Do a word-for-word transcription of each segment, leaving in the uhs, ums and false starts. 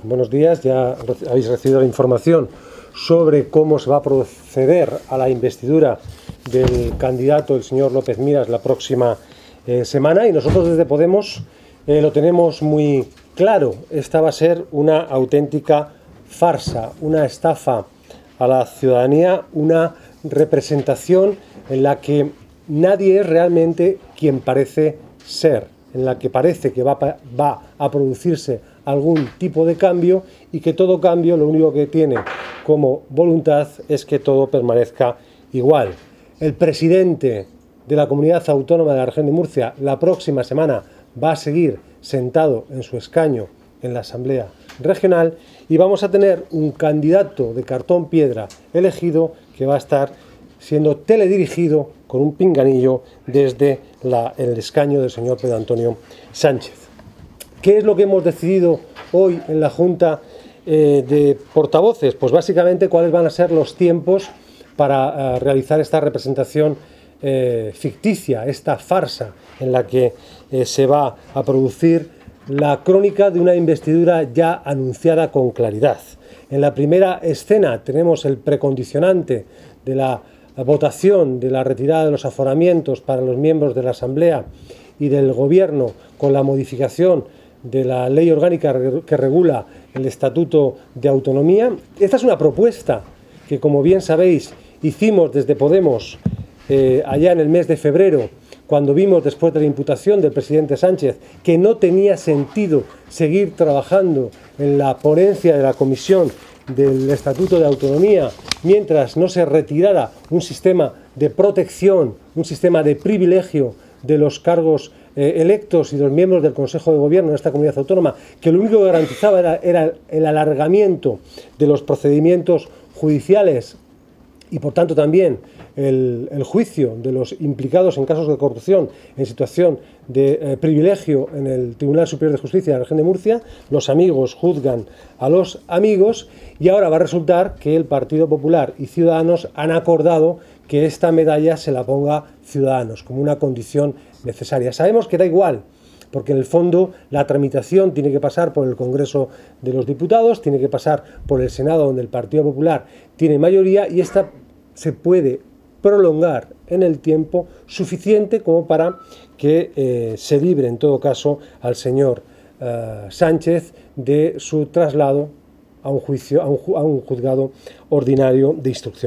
buenos días. Ya habéis recibido la información sobre cómo se va a proceder a la investidura del candidato, el señor López Miras, la próxima eh, semana, y nosotros desde Podemos eh, lo tenemos muy claro. Esta va a ser una auténtica farsa, una estafa a la ciudadanía, una representación en la que nadie es realmente quien parece ser, en la que parece que va, va a producirse algún tipo de cambio, y que todo cambio lo único que tiene como voluntad es que todo permanezca igual. El presidente de la Comunidad Autónoma de la Región de Murcia la próxima semana va a seguir sentado en su escaño en la Asamblea Regional, y vamos a tener un candidato de cartón piedra elegido que va a estar siendo teledirigido con un pinganillo desde la, el escaño del señor Pedro Antonio Sánchez. ¿Qué es lo que hemos decidido hoy en la Junta eh, de Portavoces? Pues básicamente cuáles van a ser los tiempos para eh, realizar esta representación eh, ficticia, esta farsa en la que eh, se va a producir la crónica de una investidura ya anunciada con claridad. En la primera escena tenemos el precondicionante de la votación de la retirada de los aforamientos para los miembros de la Asamblea y del Gobierno, con la modificación de la ley orgánica que regula el Estatuto de Autonomía. Esta es una propuesta que, como bien sabéis, hicimos desde Podemos eh, allá en el mes de febrero, cuando vimos, después de la imputación del presidente Sánchez, que no tenía sentido seguir trabajando en la ponencia de la Comisión del Estatuto de Autonomía mientras no se retirara un sistema de protección, un sistema de privilegio de los cargos eh, electos y de los miembros del Consejo de Gobierno de esta comunidad autónoma, que lo único que garantizaba era, era el alargamiento de los procedimientos judiciales y, por tanto, también el, el juicio de los implicados en casos de corrupción en situación de eh, privilegio en el Tribunal Superior de Justicia de la Región de Murcia. Los amigos juzgan a los amigos, y ahora va a resultar que el Partido Popular y Ciudadanos han acordado que esta medalla se la ponga Ciudadanos como una condición necesaria. Sabemos que da igual, porque en el fondo la tramitación tiene que pasar por el Congreso de los Diputados, tiene que pasar por el Senado, donde el Partido Popular tiene mayoría, y esta se puede prolongar en el tiempo suficiente como para que eh, se libre, en todo caso, al señor eh, Sánchez de su traslado a un juicio, a un, a un juzgado ordinario de instrucción.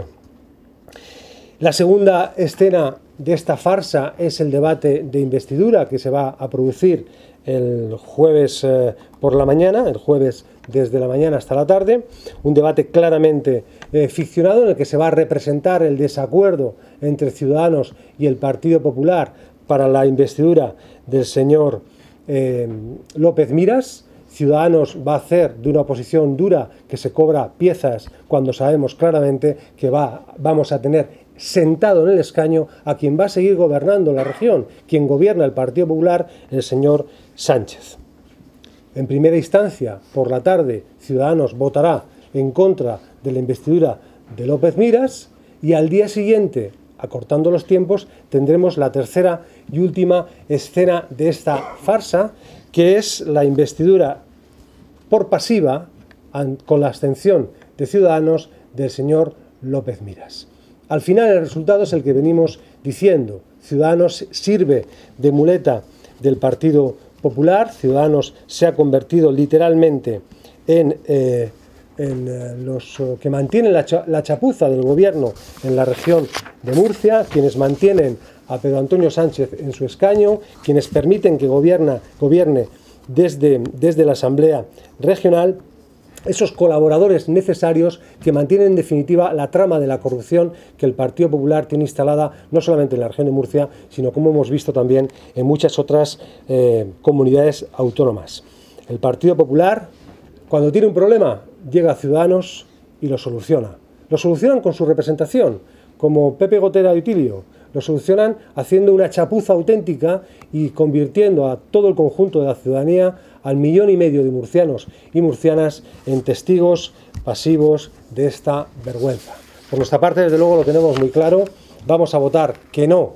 La segunda escena de esta farsa es el debate de investidura, que se va a producir el jueves eh, por la mañana, el jueves desde la mañana hasta la tarde, un debate claramente eh, ficcionado, en el que se va a representar el desacuerdo entre Ciudadanos y el Partido Popular para la investidura del señor eh, López Miras. Ciudadanos va a hacer de una oposición dura que se cobra piezas, cuando sabemos claramente que va, vamos a tener sentado en el escaño a quien va a seguir gobernando la región, quien gobierna el Partido Popular, el señor Sánchez. En primera instancia, por la tarde, Ciudadanos votará en contra de la investidura de López Miras, y al día siguiente, acortando los tiempos, tendremos la tercera y última escena de esta farsa, que es la investidura por pasiva, con la abstención de Ciudadanos, del señor López Miras. Al final el resultado es el que venimos diciendo. Ciudadanos sirve de muleta del Partido Popular. Ciudadanos se ha convertido literalmente en, eh, en eh, los eh, que mantienen la, cha la chapuza del gobierno en la región de Murcia, quienes mantienen a Pedro Antonio Sánchez en su escaño, quienes permiten que gobierna, gobierne desde, desde la Asamblea Regional, esos colaboradores necesarios que mantienen en definitiva la trama de la corrupción que el Partido Popular tiene instalada no solamente en la región de Murcia, sino, como hemos visto, también en muchas otras eh, comunidades autónomas. El Partido Popular, cuando tiene un problema, llega a Ciudadanos y lo soluciona. Lo solucionan con su representación, como Pepe Gotera y Otilio. Lo solucionan haciendo una chapuza auténtica y convirtiendo a todo el conjunto de la ciudadanía, al millón y medio de murcianos y murcianas, en testigos pasivos de esta vergüenza. Por nuestra parte, desde luego, lo tenemos muy claro. Vamos a votar que no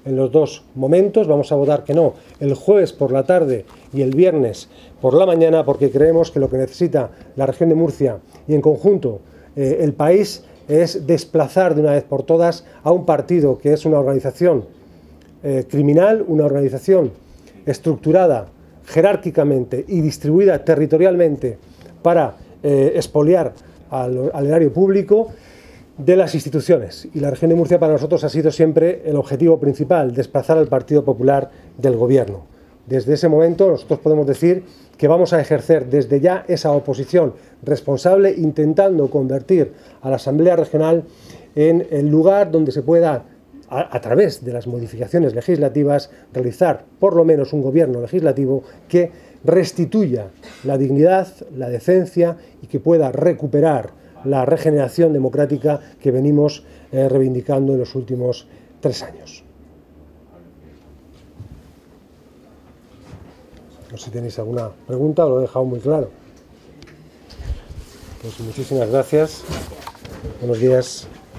en los dos momentos. Vamos a votar que no el jueves por la tarde y el viernes por la mañana, porque creemos que lo que necesita la región de Murcia y en conjunto eh, el país es desplazar de una vez por todas a un partido que es una organización eh, criminal, una organización estructurada jerárquicamente y distribuida territorialmente para eh, expoliar al, al erario público de las instituciones. Y la región de Murcia para nosotros ha sido siempre el objetivo principal, desplazar al Partido Popular del gobierno. Desde ese momento nosotros podemos decir que vamos a ejercer desde ya esa oposición responsable, intentando convertir a la Asamblea Regional en el lugar donde se pueda, a, a través de las modificaciones legislativas, realizar por lo menos un gobierno legislativo que restituya la dignidad, la decencia y que pueda recuperar la regeneración democrática que venimos eh, reivindicando en los últimos tres años. No sé si tenéis alguna pregunta, lo he dejado muy claro. Pues muchísimas gracias. Buenos días.